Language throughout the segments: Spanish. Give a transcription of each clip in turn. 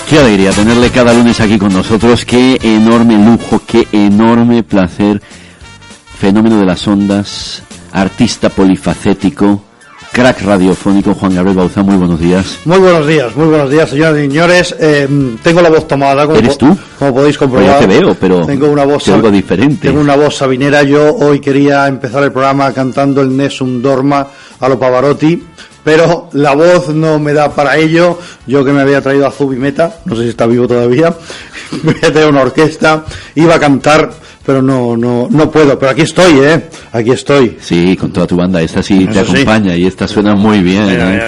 Qué alegría tenerle cada lunes aquí con nosotros, qué enorme lujo, qué enorme placer, fenómeno de las ondas, artista polifacético, crack radiofónico, Juan Gabriel Bauzá, muy buenos días. Muy buenos días, señoras y señores. Tengo la voz tomada. ¿Eres tú? Como podéis comprobar. Pues ya te veo, pero tengo una voz algo diferente. Tengo una voz sabinera. Yo hoy quería empezar el programa cantando el Nessun Dorma a lo Pavarotti, pero la voz no me da para ello. Yo que me había traído a Zubimeta, no sé si está vivo todavía, me había traído una orquesta, iba a cantar, pero no puedo. Pero aquí estoy, aquí estoy. Sí, con toda tu banda, esta sí te acompaña, sí. Y esta suena muy bien,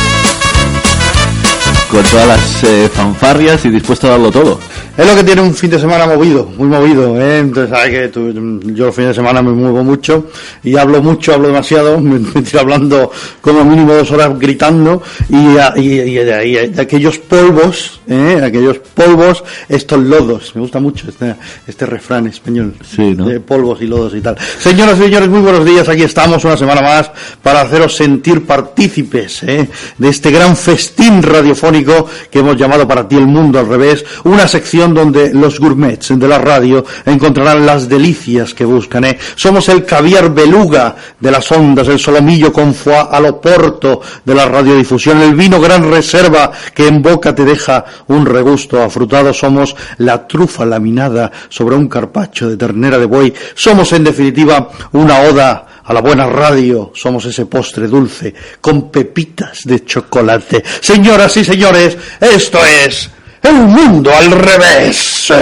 Con todas las fanfarrias y dispuesto a darlo todo. Es lo que tiene un fin de semana movido, muy movido, Entonces, sabes que yo los fines de semana me muevo mucho y hablo demasiado, me estoy hablando como mínimo 2 horas gritando y de aquellos polvos, estos lodos. Me gusta mucho este refrán español, sí, ¿no? De polvos y lodos y tal. Señoras y señores, muy buenos días. Aquí estamos una semana más para haceros sentir partícipes, de este gran festín radiofónico que hemos llamado Para ti el mundo al revés, una sección donde los gourmets de la radio encontrarán las delicias que buscan, Somos el caviar beluga de las ondas, el solomillo con foie al oporto de la radiodifusión, el vino gran reserva que en boca te deja un regusto afrutado. Somos la trufa laminada sobre un carpaccio de ternera de buey. Somos en definitiva una oda a la buena radio. Somos ese postre dulce con pepitas de chocolate. Señoras y señores, esto es El mundo al revés.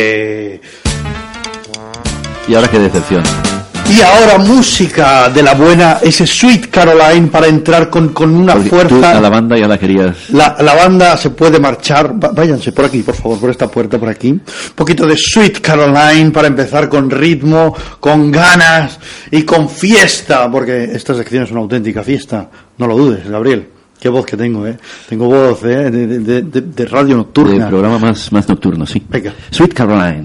Y ahora qué decepción. Y ahora música de la buena, ese Sweet Caroline para entrar con una porque fuerza. Tú a la banda ya la querías. La banda se puede marchar. Váyanse por aquí, por favor, por esta puerta por aquí. Un poquito de Sweet Caroline para empezar con ritmo, con ganas y con fiesta, porque esta sección es una auténtica fiesta. No lo dudes, Gabriel. Qué voz que tengo, Tengo voz, de radio nocturna. De programa más nocturno, sí. Venga. Sweet Caroline.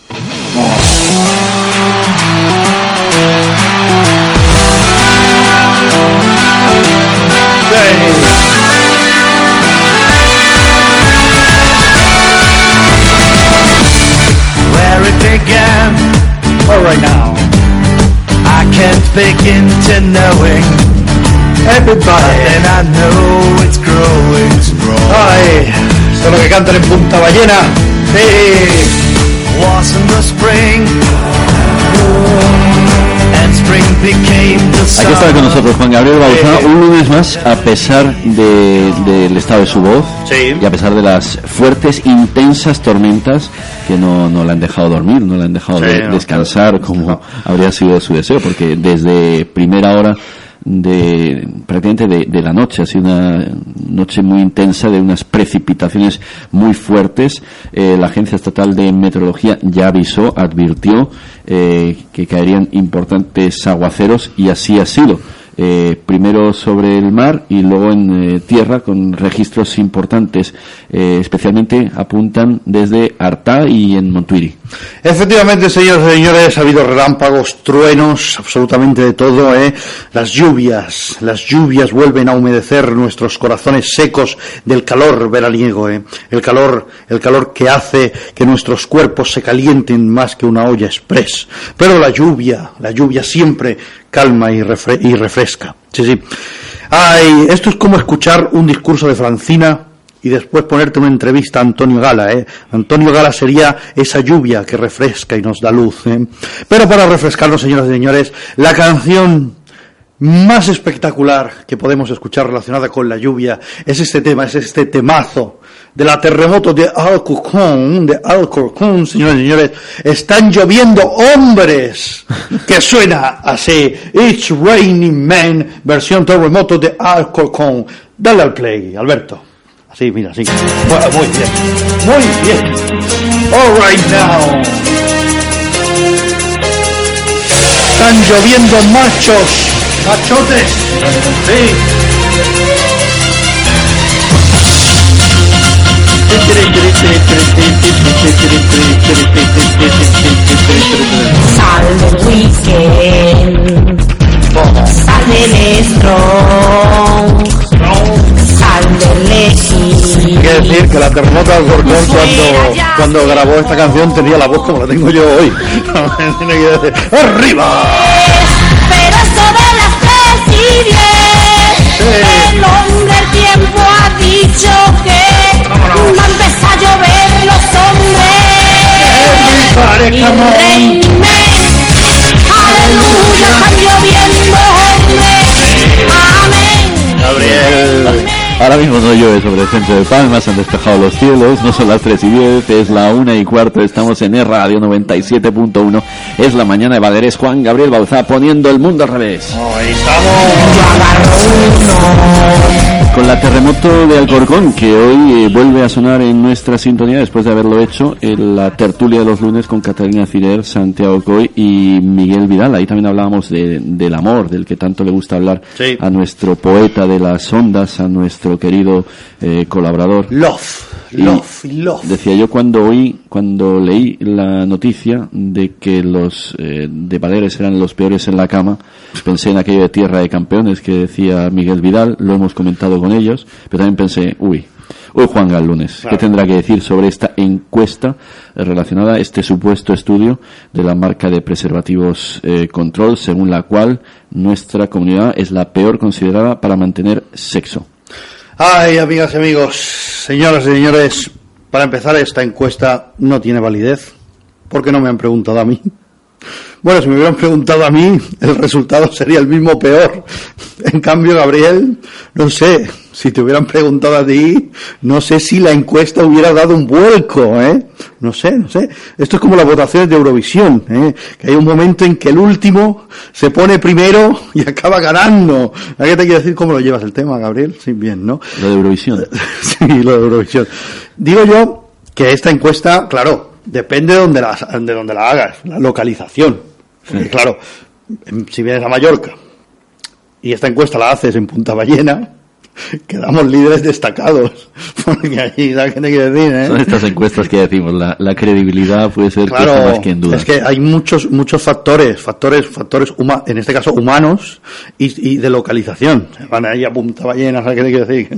Where it began, All right now. I can't begin to knowing. Everybody. And I know it's growing strong. Ay, esto es lo que cantan en Punta Ballena. Sí. Was in the spring, and spring became the summer. Aquí está con nosotros Juan Gabriel Bauzá, un lunes más, a pesar del estado de su voz, sí. Y a pesar de las fuertes, intensas tormentas que no le han dejado dormir, no le han dejado descansar como habría sido su deseo, porque desde primera hora prácticamente de la noche, ha sido una noche muy intensa, de unas precipitaciones muy fuertes. La Agencia Estatal de Meteorología ya advirtió que caerían importantes aguaceros, y así ha sido. Primero sobre el mar y luego en tierra, con registros importantes, especialmente apuntan desde Artá y en Montuiri. Efectivamente, señores y señores, ha habido relámpagos, truenos, absolutamente de todo, Las lluvias vuelven a humedecer nuestros corazones secos del calor veraniego, El calor que hace que nuestros cuerpos se calienten más que una olla express. Pero la lluvia siempre calma y refresca. Sí. Ay, esto es como escuchar un discurso de Francina y después ponerte una entrevista a Antonio Gala, Antonio Gala sería esa lluvia que refresca y nos da luz, Pero para refrescarnos, señoras y señores, la canción más espectacular que podemos escuchar relacionada con la lluvia es este temazo de la Terremoto de Alcorcón, señores y señores. Están lloviendo hombres, que suena así. It's Raining Men, versión Terremoto de Alcorcón. Dale al play, Alberto. Así, mira, así. Bueno, muy bien. All right now. Están lloviendo machotes. Sí. Sale el weekend, sale el strong, sale el Lexi. ¿Qué que decir que la Terremoto de Alcorcón cuando grabó esta canción tenía la voz como la tengo yo hoy. Tiene que decir, ¡arriba! Pero eso de las 3:10, el hombre del tiempo ha dicho que va a empezar a llover los hombres. Mi reina, aleluya, están lloviendo hombres. Amén. Gabriel. Ahora mismo no llueve sobre el centro de Palma, se han despejado los cielos, no son las 3:10, es la 1:15, estamos en Radio 97.1, es la mañana de Baleares. Juan Gabriel Bauzá poniendo el mundo al revés. Ahí estamos. Con la Terremoto de Alcorcón, que hoy vuelve a sonar en nuestra sintonía después de haberlo hecho en la tertulia de los lunes con Catalina Cider, Santiago Coy y Miguel Vidal. Ahí también hablábamos del amor, del que tanto le gusta hablar a nuestro poeta de las ondas, a nuestro querido colaborador. Love. Decía yo cuando leí la noticia de que los de Baleares eran los peores en la cama, pensé en aquello de Tierra de Campeones que decía Miguel Vidal, lo hemos comentado con ellos, pero también pensé, uy Juan Gal Lunes, claro, ¿qué tendrá que decir sobre esta encuesta relacionada a este supuesto estudio de la marca de preservativos Control, según la cual nuestra comunidad es la peor considerada para mantener sexo? Ay, amigas y amigos, señoras y señores, para empezar, esta encuesta no tiene validez, porque no me han preguntado a mí. Bueno, si me hubieran preguntado a mí, el resultado sería el mismo, peor. En cambio, Gabriel, no sé, si te hubieran preguntado a ti, no sé si la encuesta hubiera dado un vuelco, No sé. Esto es como las votaciones de Eurovisión, que hay un momento en que el último se pone primero y acaba ganando. ¿A qué te quiero decir cómo lo llevas el tema, Gabriel? Sí, bien, ¿no? Lo de Eurovisión. Sí, lo de Eurovisión. Digo yo que esta encuesta, claro, depende de donde la hagas, la localización. Porque, claro, si vienes a Mallorca y esta encuesta la haces en Punta Ballena, quedamos líderes destacados. Porque allí, ¿sabes qué te quiero decir? Son estas encuestas que decimos, la credibilidad puede ser claro, más que en duda. Es que hay muchos factores, en este caso humanos y de localización. Van ahí a Punta Ballena, ¿sabes qué te quiero decir?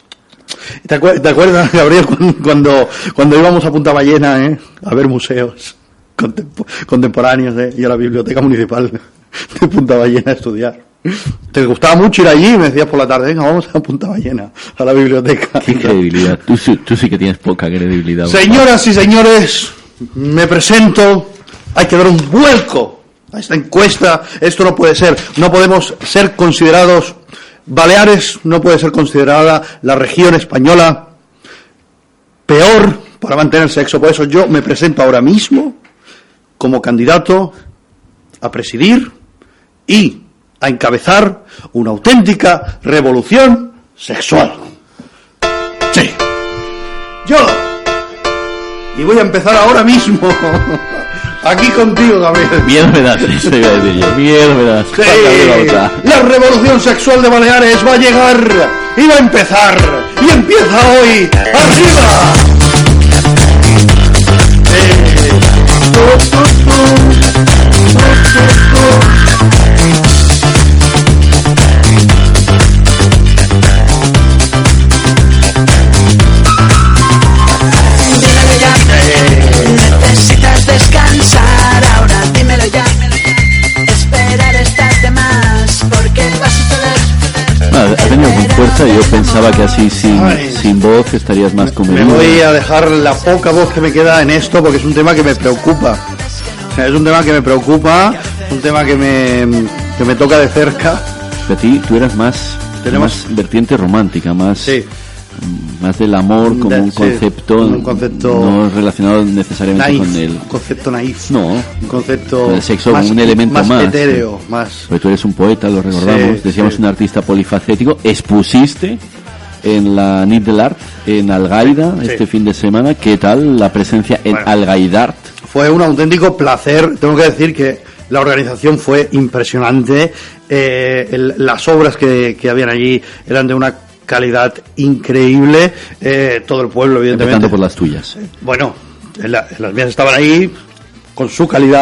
¿Te acuerdas, Gabriel, cuando íbamos a Punta Ballena, a ver museos contemporáneos, y a la biblioteca municipal de Punta Ballena a estudiar? Te gustaba mucho ir allí y me decías por la tarde, venga, vamos a Punta Ballena, a la biblioteca. Qué credibilidad, tú sí que tienes poca credibilidad. Señoras y señores, me presento, hay que dar un vuelco a esta encuesta. Esto no puede ser, no podemos ser considerados, Baleares no puede ser considerada la región española peor para mantener sexo. Por eso yo me presento ahora mismo como candidato a presidir y a encabezar una auténtica revolución sexual. Sí. Yo. Y voy a empezar ahora mismo. Aquí contigo, Gabriel. Miedo me das, eso iba a decir yo. Miedo me das. Sí. La revolución sexual de Baleares va a llegar y va a empezar. Y empieza hoy. ¡Arriba! Necesitas descansar ahora, dímelo ya. Esperar estás de más, porque va a suceder. Ha venido con fuerza y yo pensaba que así sin voz estarías más comedido. Me voy a dejar la poca voz que me queda en esto porque es un tema que me preocupa. Es un tema que me preocupa, un tema que me toca de cerca. A ti, tú eras más vertiente romántica, más del amor como un concepto no relacionado necesariamente naif, con el concepto naif. No, un concepto con el sexo como un elemento más etéreo, más. Porque tú eres un poeta, lo recordamos, decíamos un artista polifacético, expusiste en la Nit del Art en Algaida este fin de semana. ¿Qué tal la presencia en Algaidart? Fue un auténtico placer. Tengo que decir que la organización fue impresionante. Las obras que habían allí eran de una calidad increíble. Todo el pueblo, evidentemente. Empezando por las tuyas. Bueno, las mías estaban ahí con su calidad,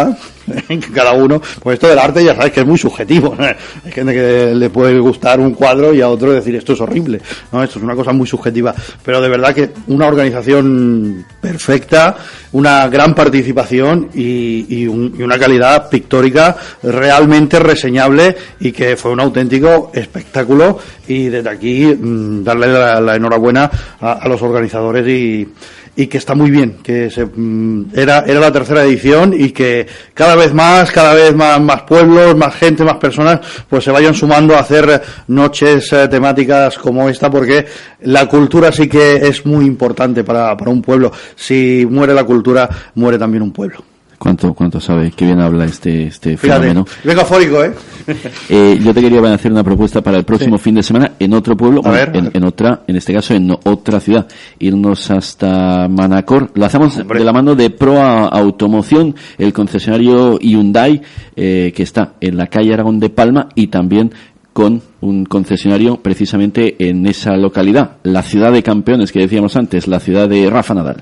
que cada uno, pues esto del arte ya sabes que es muy subjetivo, ¿no? Hay gente que le puede gustar un cuadro y a otro decir esto es horrible, ¿no? Esto es una cosa muy subjetiva, pero de verdad que una organización perfecta, una gran participación y una calidad pictórica realmente reseñable, y que fue un auténtico espectáculo, y desde aquí darle la enhorabuena a los organizadores, y que está muy bien, que era la tercera edición, y que cada vez más pueblos, más gente, más personas, pues se vayan sumando a hacer noches temáticas como esta, porque la cultura sí que es muy importante para un pueblo. Si muere la cultura, muere también un pueblo. ¿Cuánto sabe? Qué bien habla este fenómeno. Venga, afórico, yo te quería hacer una propuesta para el próximo fin de semana en otro pueblo, en este caso en otra ciudad. Irnos hasta Manacor. Lo hacemos de la mano de Proa Automoción, el concesionario Hyundai, que está en la calle Aragón de Palma, y también con un concesionario precisamente en esa localidad, la ciudad de campeones que decíamos antes, la ciudad de Rafa Nadal.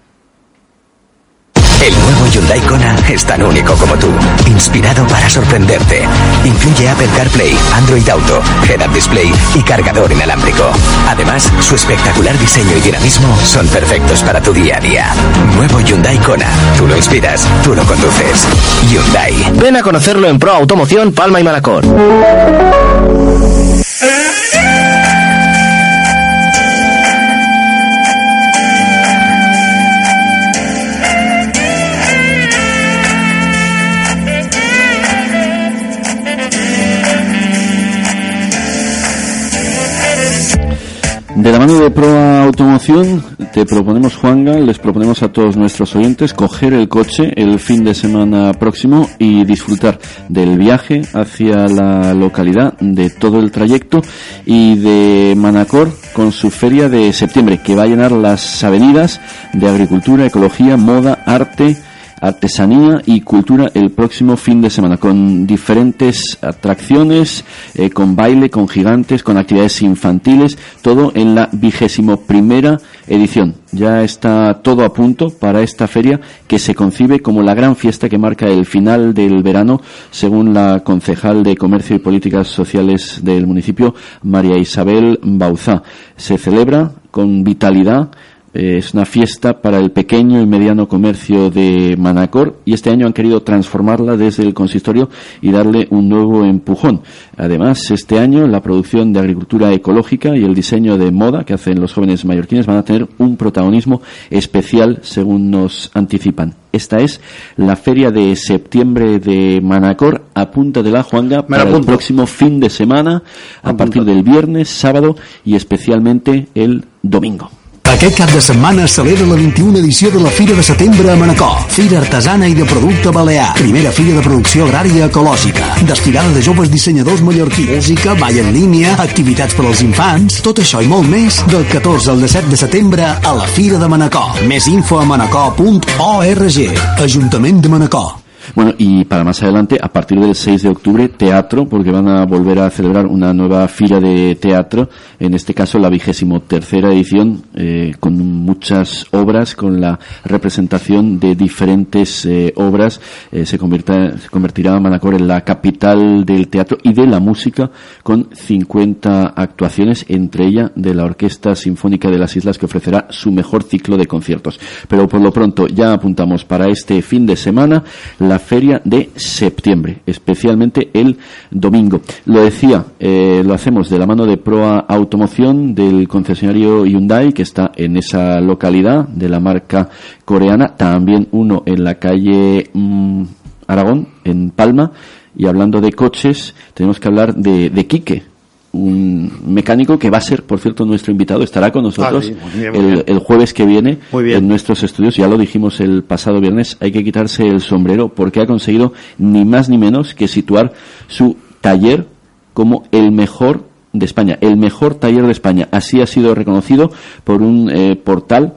El nuevo Hyundai Kona es tan único como tú, inspirado para sorprenderte. Incluye Apple CarPlay, Android Auto, Head-Up Display y cargador inalámbrico. Además, su espectacular diseño y dinamismo son perfectos para tu día a día. Nuevo Hyundai Kona. Tú lo inspiras, tú lo conduces. Hyundai. Ven a conocerlo en Pro Automoción Palma y Manacor. De la mano de Proa Automoción te proponemos, Juanga, les proponemos a todos nuestros oyentes coger el coche el fin de semana próximo y disfrutar del viaje hacia la localidad, de todo el trayecto, y de Manacor con su feria de septiembre, que va a llenar las avenidas de agricultura, ecología, moda, arte, artesanía y cultura el próximo fin de semana, con diferentes atracciones, con baile, con gigantes, con actividades infantiles, todo en la 21ª edición. Ya está todo a punto para esta feria, que se concibe como la gran fiesta que marca el final del verano, según la concejal de Comercio y Políticas Sociales del municipio, María Isabel Bauzá. Se celebra con vitalidad. Es una fiesta para el pequeño y mediano comercio de Manacor, y este año han querido transformarla desde el consistorio y darle un nuevo empujón. Además, este año la producción de agricultura ecológica y el diseño de moda que hacen los jóvenes mallorquines van a tener un protagonismo especial, según nos anticipan. Esta es la feria de septiembre de Manacor. Apúntatela, Juanga, para el próximo fin de semana, a partir del viernes, sábado y especialmente el domingo. Aquest cap de setmana celebra la 21 edició de la Fira de Setembre a Manacor. Fira artesana i de producte balear. Primera fira de producció agrària ecològica. Desfilada de joves dissenyadors mallorquins. Música, ball en línia, activitats per als infants. Tot això i molt més del 14 al 17 de setembre a la Fira de Manacor. Més info a manacor.org. Ajuntament de Manacor. Bueno, y para más adelante, a partir del 6 de octubre, teatro, porque van a volver a celebrar una nueva fila de teatro, en este caso la 23ª edición, con muchas obras, con la representación de diferentes obras. Se convertirá Manacor en la capital del teatro y de la música, con 50 actuaciones, entre ellas de la Orquesta Sinfónica de las Islas, que ofrecerá su mejor ciclo de conciertos. Pero por lo pronto ya apuntamos para este fin de semana la feria de septiembre, especialmente el domingo. Lo decía, lo hacemos de la mano de Proa Automoción, del concesionario Hyundai, que está en esa localidad, de la marca coreana, también uno en la calle Aragón, en Palma. Y hablando de coches, tenemos que hablar de Quique, un mecánico que va a ser, por cierto, nuestro invitado. Estará con nosotros el jueves que viene en nuestros estudios. Ya lo dijimos el pasado viernes, hay que quitarse el sombrero, porque ha conseguido ni más ni menos que situar su taller como el mejor de España, el mejor taller de España. Así ha sido reconocido por un portal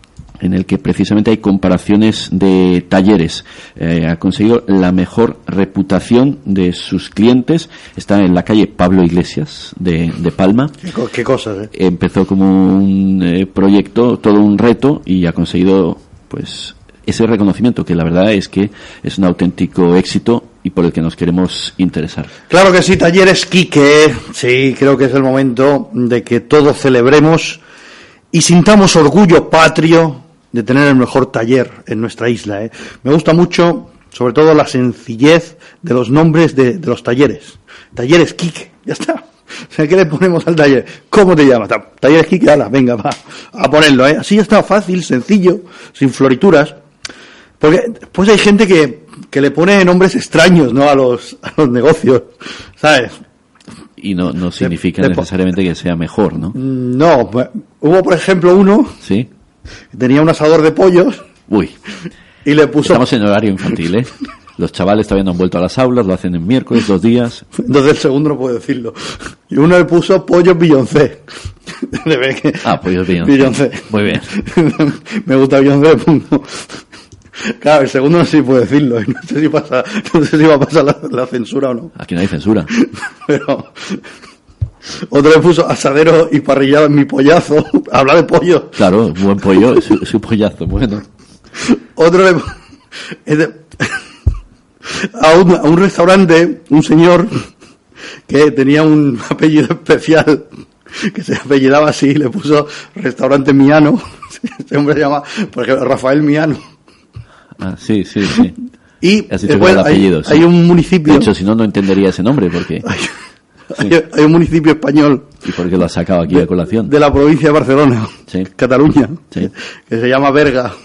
en el que precisamente hay comparaciones de talleres. Ha conseguido la mejor reputación de sus clientes. Está en la calle Pablo Iglesias de Palma. ¿Qué cosas, Empezó como un proyecto, todo un reto, y ha conseguido, pues, ese reconocimiento, que la verdad es que es un auténtico éxito y por el que nos queremos interesar. Claro que sí, Talleres Quique. Sí, creo que es el momento de que todos celebremos y sintamos orgullo patrio de tener el mejor taller en nuestra isla. Me gusta mucho, sobre todo, la sencillez de los nombres de los talleres. Talleres Quique, ya está. O sea, ¿qué le ponemos al taller? ¿Cómo te llamas? Talleres Quique, ala, venga, va a ponerlo, Así ya está, fácil, sencillo, sin florituras. Porque pues hay gente que le pone nombres extraños, ¿no? A los negocios, ¿sabes? Y no significa necesariamente que sea mejor, ¿no? No, hubo por ejemplo uno, ¿sí?, que tenía un asador de pollos. Uy. Y le puso... Estamos en horario infantil, ¿eh? Los chavales todavía no han vuelto a las aulas, lo hacen en miércoles, 2 días. Entonces el segundo no puedo decirlo. Y uno le puso pollos Beyoncé. Pollos Beyoncé. Muy bien. Me gusta Beyoncé, punto. Claro, el segundo no sé si puedo decirlo, no sé si va a pasar la censura o no. Aquí no hay censura. Pero otro le puso asadero y parrillado en mi pollazo. Habla de pollo. Claro, buen pollo, su pollazo, bueno. Otro a un restaurante, un señor que tenía un apellido especial, que se apellidaba así, le puso restaurante Miano. Este hombre se llama, por ejemplo, Rafael Miano. Ah, sí. Y después hay un municipio... De hecho, si no entendería ese nombre, porque... Hay un municipio español... ¿Y por qué lo ha sacado aquí a colación? De la provincia de Barcelona, sí, Cataluña, sí, que se llama Berga.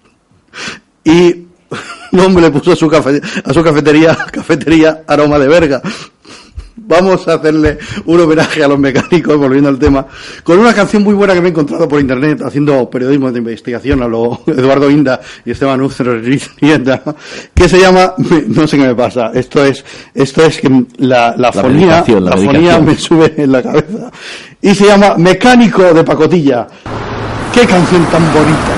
Y un hombre le puso a su cafetería Aroma de Berga. Vamos a hacerle un homenaje a los mecánicos, volviendo al tema, con una canción muy buena que me he encontrado por internet haciendo periodismo de investigación a lo Eduardo Inda y Esteban Nieta, que se llama, no sé qué me pasa, esto es que la fonía me sube en la cabeza, y se llama Mecánico de Pacotilla. ¡Qué canción tan bonita!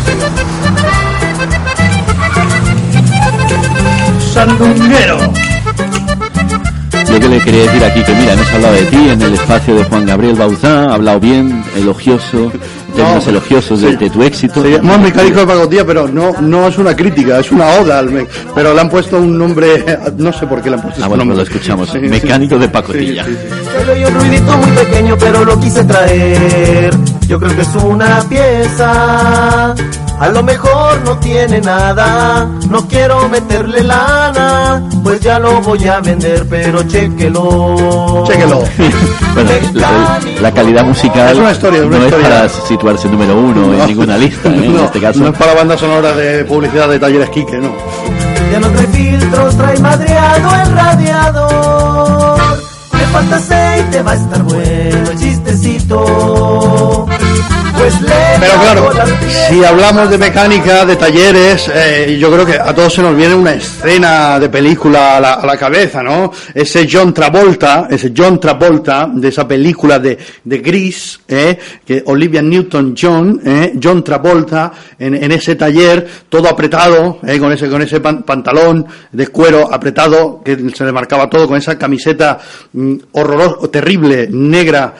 ¡Sandunguero! Yo que le quería decir aquí que mira, hemos hablado de ti en el espacio de Juan Gabriel Bauzá, ha hablado bien, términos elogiosos de tu éxito. Se llama Mecánico de Pacotilla, pero no es una crítica, es una oda pero le han puesto un nombre, no sé por qué le han puesto ese nombre. Pues lo escuchamos, sí, Mecánico de Pacotilla. Sí. Soy un ruidito muy pequeño, pero lo quise traer. Yo creo que es una pieza, a lo mejor no tiene nada. No quiero meterle lana, pues ya lo voy a vender, pero chéquelo. Bueno, la calidad musical es una historia, no es para situarse número 1 en ninguna lista, en este caso. No es para banda sonora de publicidad de Talleres Quique, no. Ya no trae filtros, trae madreado el radiador. Le falta aceite, va a estar bueno el chistecito. Pero claro, si hablamos de mecánica, de talleres, yo creo que a todos se nos viene una escena de película a la cabeza, ¿no? Ese John Travolta de esa película de Grease, que Olivia Newton-John, John Travolta en ese taller, todo apretado, con ese pantalón de cuero apretado, que se le marcaba todo, con esa camiseta horrorosa, terrible, negra,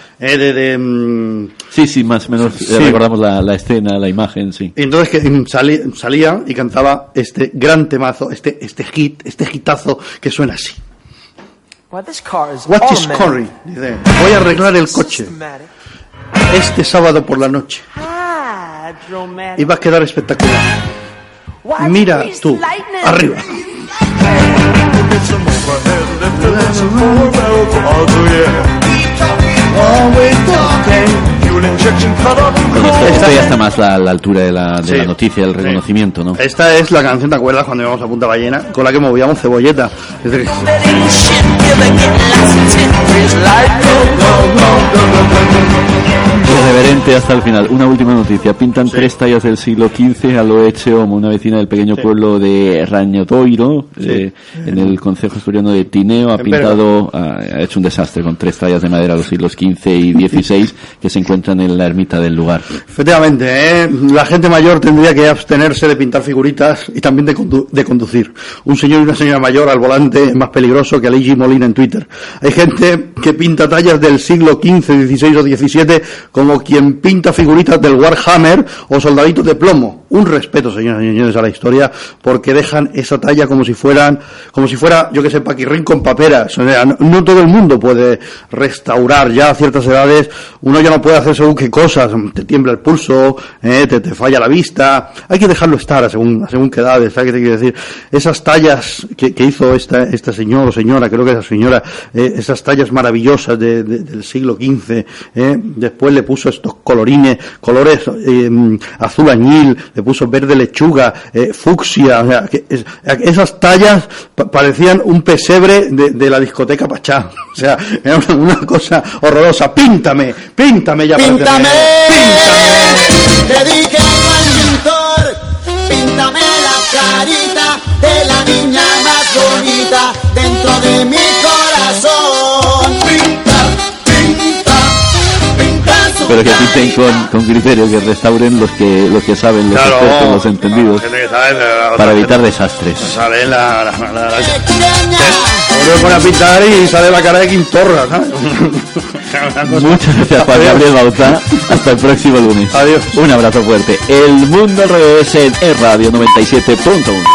Sí, más o menos. Sí. Recordamos la escena, la imagen, sí. Y entonces que salía y cantaba este gran temazo, este hitazo que suena así. What is Corey? Dice, voy a arreglar el coche este sábado por la noche y va a quedar espectacular. Mira tú, arriba. Esta ya está más a la altura de la noticia, del reconocimiento, ¿no? Esta es la canción, ¿te acuerdas cuando íbamos a Punta Ballena? Con la que movíamos cebolleta. Irreverente hasta el final. Una última noticia. Pintan 3 tallas del siglo XV a Loeche, como una vecina del pequeño pueblo de Rañodoiro, en el concejo asturiano de Tineo, ha hecho un desastre con 3 tallas de madera de los siglos XV y XVI que se encuentran en la ermita del lugar. Efectivamente, la gente mayor tendría que abstenerse de pintar figuritas y también de conducir. Un señor y una señora mayor al volante es más peligroso que Luigi Molina en Twitter. Hay gente que pinta tallas del siglo XV, XVI o XVII como quien pinta figuritas del Warhammer o soldaditos de plomo. Un respeto, señoras y señores, a la historia, porque dejan esa talla como si fuera, yo que sé, Paquirrín con paperas. O sea, no todo el mundo puede restaurar ya a ciertas edades, uno ya no puede hacer según qué cosas, te tiembla el pulso, te falla la vista, hay que dejarlo estar a según qué edades, ¿sabes qué te quiero decir? Esas tallas que hizo esta señor o señora, creo que esa señora, esas tallas maravillosas del siglo XV, después le puso estos colores azul añil, le puso verde lechuga, fucsia, o sea, esas tallas parecían un pesebre de la discoteca Pachá, o sea, era una cosa horrorosa. Píntame ya. Píntame, te dije al pintor, píntame la carita de la niña más bonita dentro de mi corazón. Pero que pinten con criterio, que restauren los que saben, los expertos, los entendidos, para evitar desastres. Sale uno pone a pintar y sale la cara de Quintorra, ¿sabes? Muchas gracias, Juan Gabriel Bautá. Hasta el próximo lunes. Adiós. Un abrazo fuerte. El mundo al revés en Radio 97.1.